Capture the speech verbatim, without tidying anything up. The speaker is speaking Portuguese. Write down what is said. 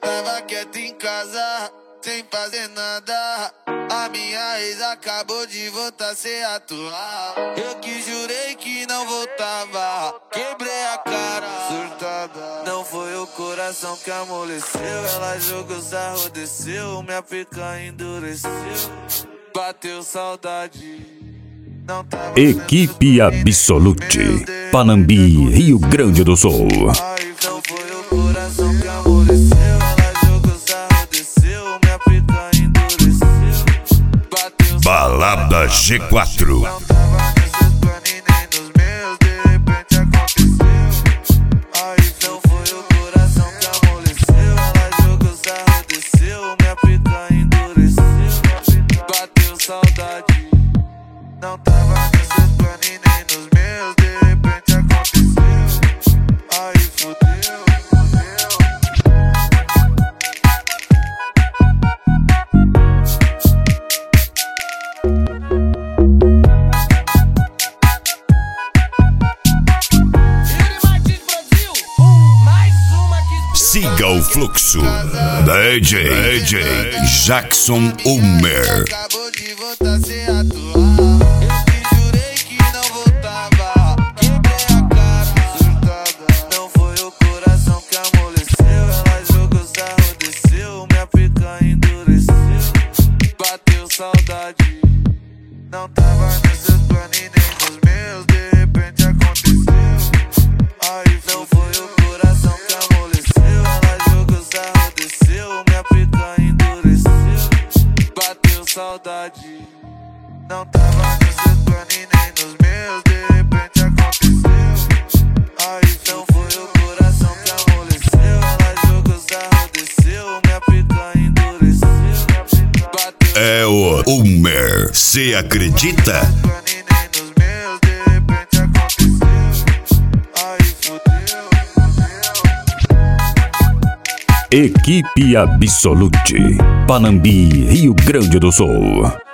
tava quieto em casa, sem fazer nada. A minha ex acabou de voltar sem atuar. Eu que jurei que não voltava, quebrei a cara, surtada. Não foi o coração que amoleceu, ela jogou sarro, desceu, minha pica endureceu. Bateu saudade. Não tava. Equipe Absolute, Panambi, Rio Grande do Sul. Ai, não foi o coração que amoleceu, ela jogou sarro, desceu, minha pica endureceu. Bateu Balada G quatro. Não tava nos seus planos e nem nos meus, de repente aconteceu. Ai, não foi o coração que amoleceu, ela jogou sarro, desceu, minha pica endureceu. Bateu saudade. Não tava nos seus planos e nem nos meus, de repente aconteceu. Ai, fudeu, fudeu. Siga o fluxo. D J, D J Jackson Ulmer. Acabou de voltar sem atuar. Eu que jurei que não voltava, quebrei a cara, surtada. Não foi o coração que amoleceu, ela jogou sarro, desceu, minha pica endureceu. Bateu saudade. Não tava nos seus planos e nem nos meus, de repente aconteceu. Ai, não foi o coração que amoleceu, ela jogou sarro, desceu, minha pica endureceu. Bateu saudade. Não tava nos seus planos e nem nos meus, de repente aconteceu. Ai, não foi o coração que amoleceu, ela jogou sarro, desceu, minha pica endureceu. Bateu É o Ulmer. Cê acredita? plano e nem nos meus, de repente aconteceu. Ai, fudeu, fudeu. Equipe Absolute, Panambi, Rio Grande do Sul.